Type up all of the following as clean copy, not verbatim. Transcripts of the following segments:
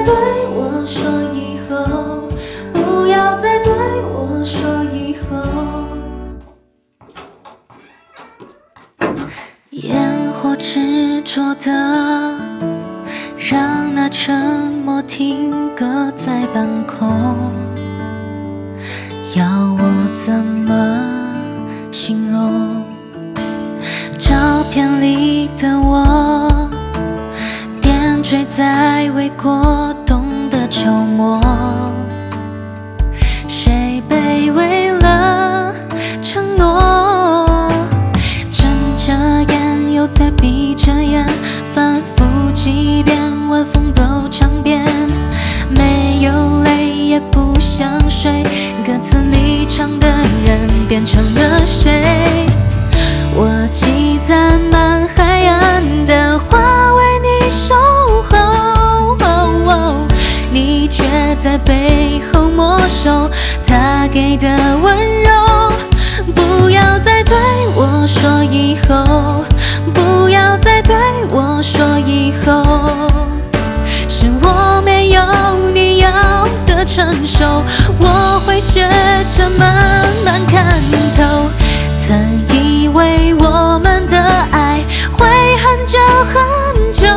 对我说以后，不要再对我说以后。烟火执着的让那沉默停格在半空，要我怎么形容？照片里的我，点缀在未过冬的秋末，谁卑微了承诺？睁着眼又在闭着眼，反复几遍，晚风都尝遍，没有泪也不想睡，歌词里唱的人变成了谁？我积攒满海岸的花为你守候，你却在背后没收他给的温柔。不要再对我说以后，不要再对我说以后，是我没有你要的成熟，我会学着慢慢看透。曾以为我们的爱会很久很久，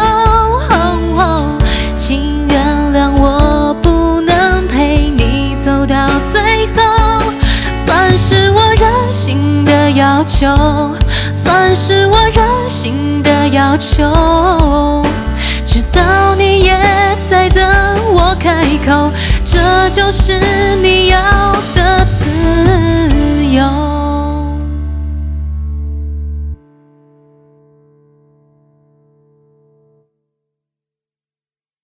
请原谅我不能陪你走到最后，算是我任性的要求，算是我任性的要求，知道你也在等我开口，这就是